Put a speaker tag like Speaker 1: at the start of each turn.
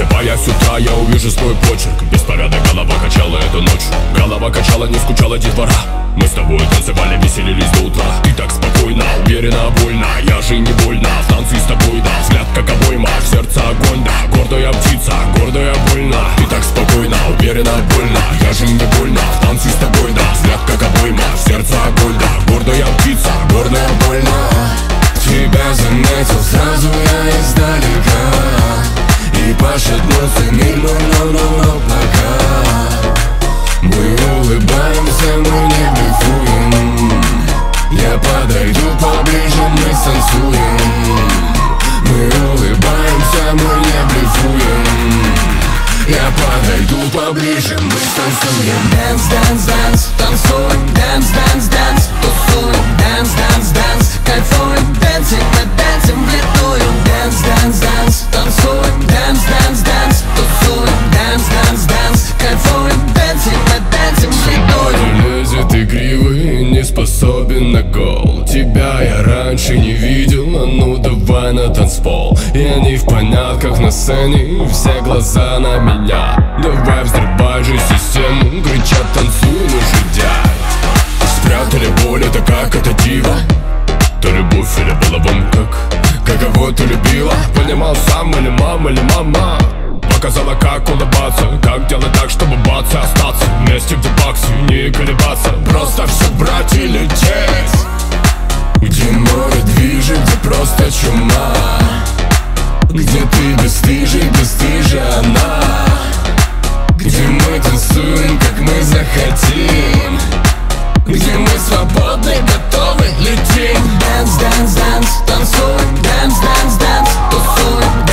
Speaker 1: Просыпаясь с утра, я увижу свой почерк. Беспорядок, голова качала эту ночь. Голова качала, не скучала детвора. Мы с тобой танцевали, веселились до утра. Ты так спокойно, уверенно, больно. Я же не больно, в танце с тобой, да. Взгляд как обойма, в сердце огонь, да. Гордая птица, гордая больно. Ты так спокойно, уверенно, больно. Я же не больно, в танце с тобой, да. Взгляд как обойма, в сердце огонь, да. Гордая птица, гордая больно.
Speaker 2: Тебя заметил сразу я издалека и пошатнулся мимо, но пока мы улыбаемся, мы не блефуем. Я подойду поближе, мы станцуем. Мы улыбаемся, мы не блефуем. Я подойду поближе, мы станцуем. Dance, dance, dance, танцуем. Dance, dance, dance, тусуем. Dance, dance, dance, кайфуем. Dancing, мы dancing влетуем. Dance, dance, dance, танцуем. Dance, dance, dance, тусуем. Dance, dance, dance, кайфуем. Dancing, мы dancing влетуем.
Speaker 1: Лезет игривый, не способен на гол. Тебя я раньше не видел, а ну давай на танцпол. Я не в понятках на сцене, все глаза на меня. Давай взрывай же систему, кричат танцуй, ну жидят. Спрятали боль, это как это диво. То любовь или балабом, каково ты любила. Понимал сам или мама показала, как улыбаться, как делать так, чтобы бац и остаться в месте, где баксы, не колебаться. Просто все брать и лететь.
Speaker 2: Где море движет, где просто чума. Где ты бесстыжий, бесстыжа она. Где мы танцуем, как мы захотим. Где мы свободны, готовы, летим. Dance, dance, dance, танцуем. Dance, dance, dance, тусуем.